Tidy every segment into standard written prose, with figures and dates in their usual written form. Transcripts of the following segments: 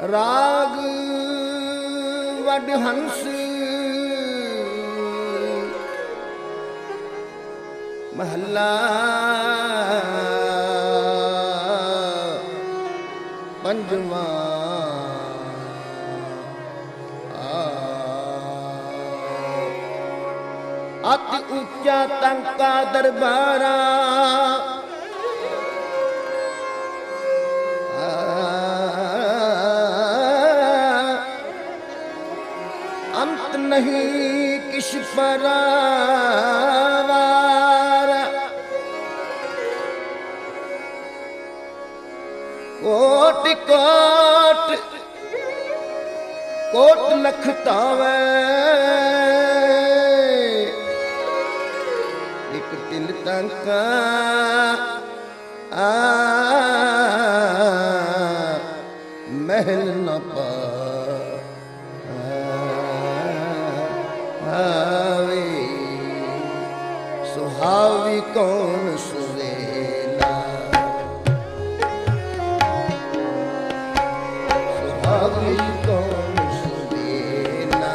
राग वडहंस महला पंजवा अति ऊंचा तंका दरबारा अंत नहीं किस परावार कोट कोट कोट लखतावे एक तिल तंका महल न पावे सुहावी कौन सुवेला सुहावी कौन सुवेला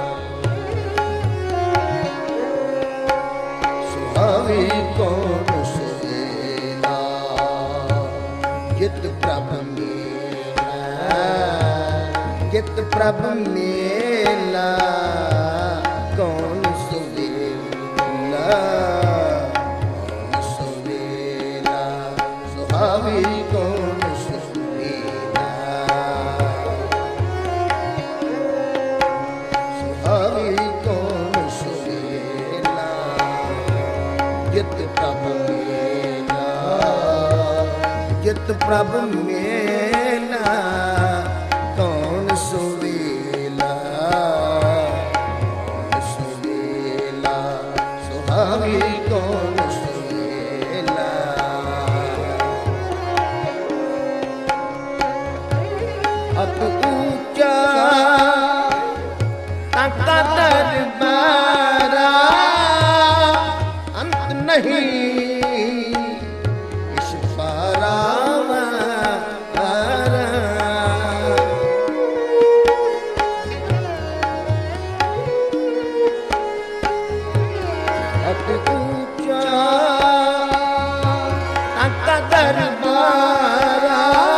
सुहावी कौन सुवेला जित प्रभ मेला जित प्रभ मेला कौन सुवेला कौन सुवेला सुहावी कौन सुवेला सुहावी कौन सुवेला जित प्रभ मेला जित प्रभ मेला कौन सुवेला सुहावी कौन सुवेला अति ऊंचा तंका दरबारा अंत नहीं इस पारावारा अति ऊंचा तंका दरबारा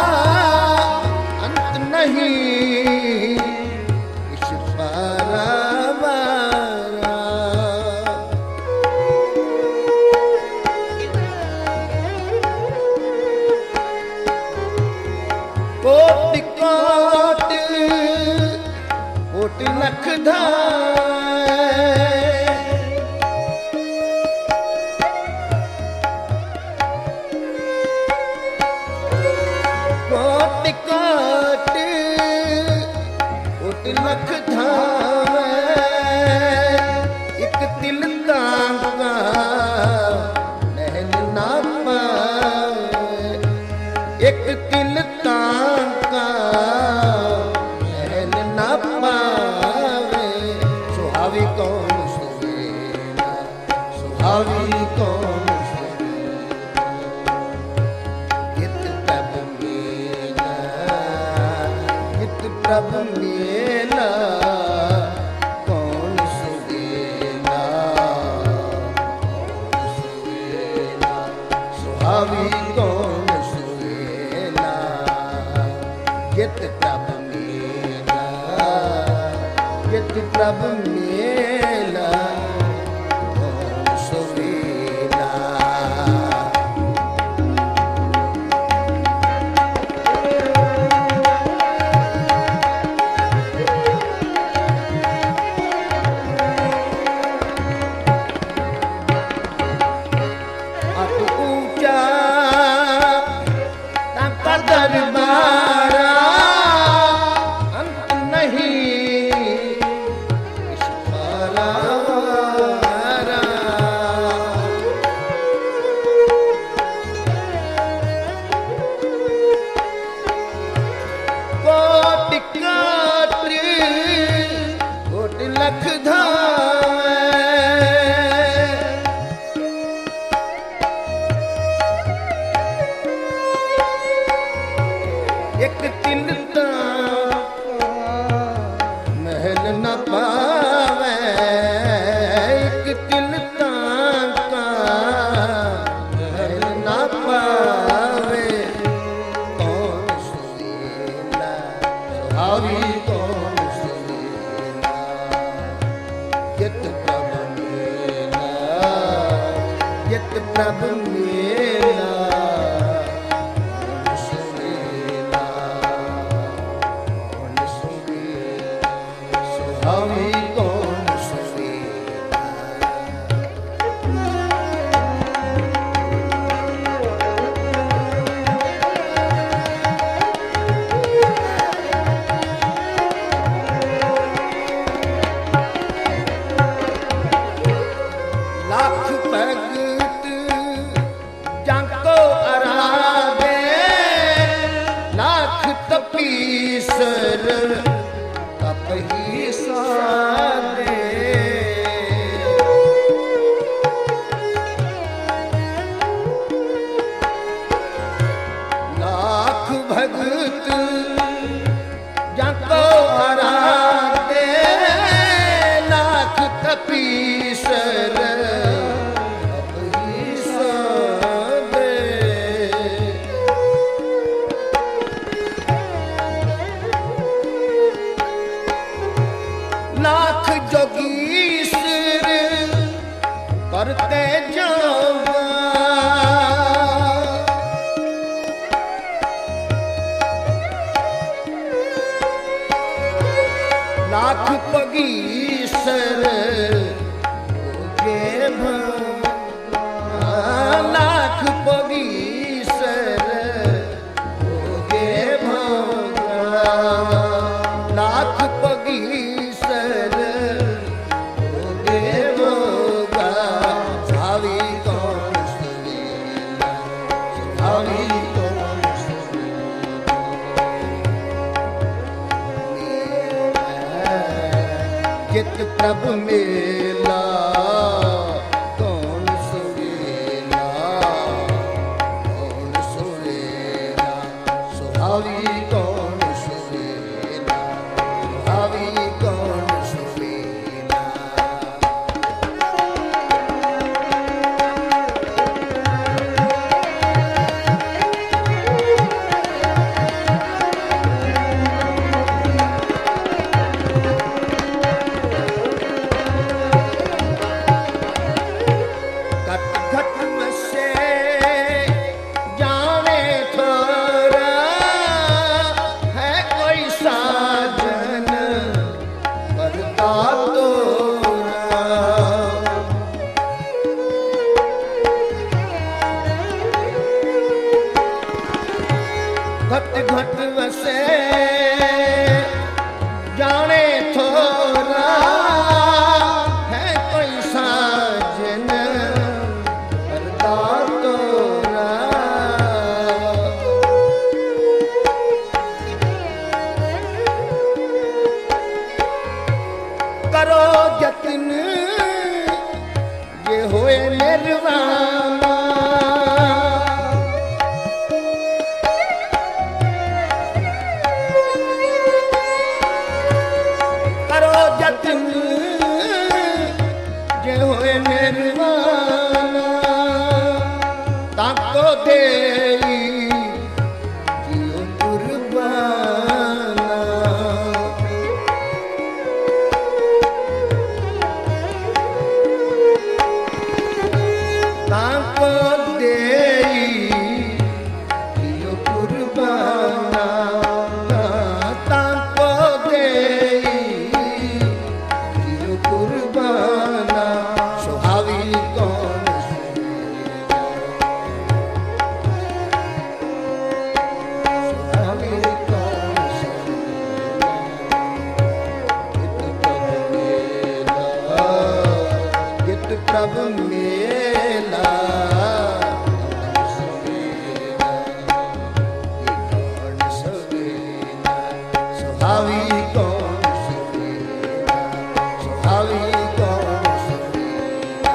अंत नहीं इस पारावारा कोटि कोटि कोटि लख कोटि कोटि कोटि लख धावे एक तिल तांगा महल ना पावे एक तिल तांगा महल ना पावे सुहावी कौन सुवेला सुहावी कौन प्रभ मेला कौन सुवेला सुहावी कौन सुवेला जित प्रभ मेला जित प्रभ मेला कौन सुवेला दरबारा अंत नहीं इस पारावारा कोटि कोटि कोटि लख एक तिल तांगा प्रभु मेला कौन सुनेला कौन सुनेला सुहावी कौन सुनेला लाख भगत जाको आराधे लाख तपीसर तप ही साधे लाख भगत जाको आराधे लाख तपीसर लाख जोगीश्वर करते जावा लाख पगीश्वर होगे भगवान लाख पगीश्वर होगे भगवान लाख पगीश्वर चित प्रभु मेला कौन सुनेला कौन सुनेला सुहावी कौन सुनेला सुहावी कौन सुनेला घट घट वसे जाने थोरा है कोई साजन करता तोरा करो जतन ये होए निर्वाणा जतन जे होए निर्वाणा ताको देई जियो कुर्बाना ताको देई जियो कुर्बाना ताको देई कुर्बाना सुहावी कौन सुनेला सुहावी कौन सुनेला चित प्रभु मेला कौन सुनेला कौन सुनेला सुहावी कौन सुनेला सुहावी कौन सुनेला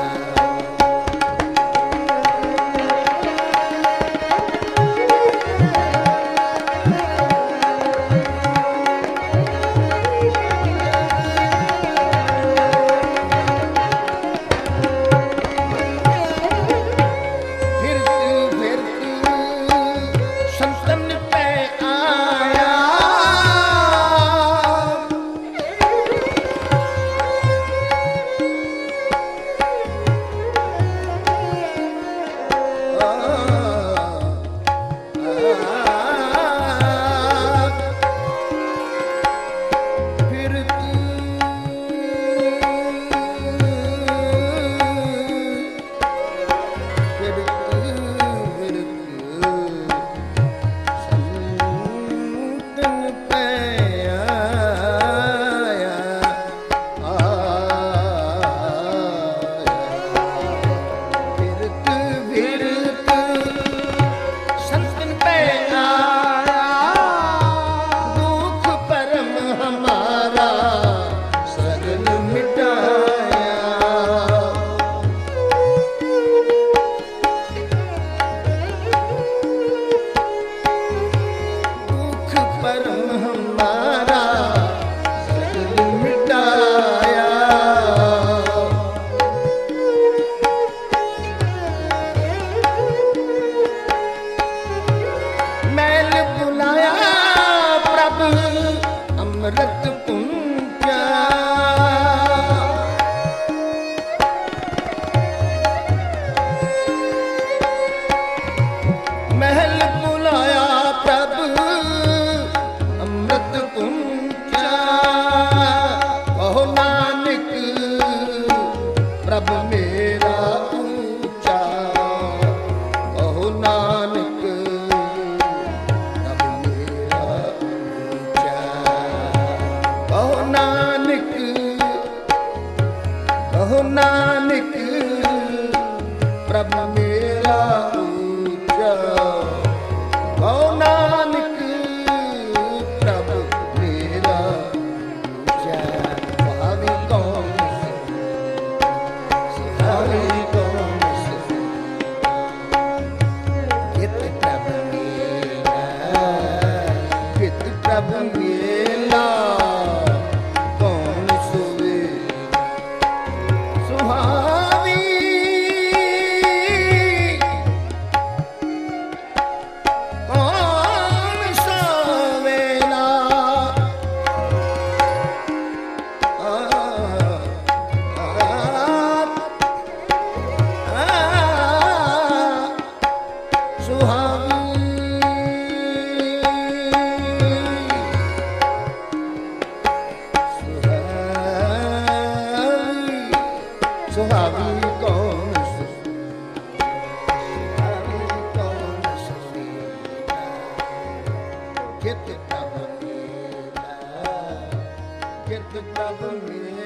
ਕਹੋ ਨਾਨਕ ਪ੍ਰਭ ਮੇਰਾ ਉੱਚਾ, ਕਹੋ ਨਾਨਕ ਪ੍ਰਭ ਮੇਰਾ ਉੱਚਾ। ਸੁਹਾਵੀ ਕੌਣ ਸੁਹਾਵੀ ਕੌਣ ਕਿਤ ਪ੍ਰਭ ਮੇਰਾ, ਕਿਤ ਪ੍ਰਭ ਮੇਰਾ ਕੌਣ ਸੋਵੇ ਸੁਹਾਵੀ, ਕੌਣ ਸੋਵੇ ਨਾ ਸੁਹਾਵੀ ਕੌਣ ਸੁਹਾਵੀ ਕੌਣ ਸੁਹਾਵੀ ਕਿਤ ਪ੍ਰਭ ਮੇਰਾ, ਕਿਤ ਪ੍ਰਭ ਮੇਰਾ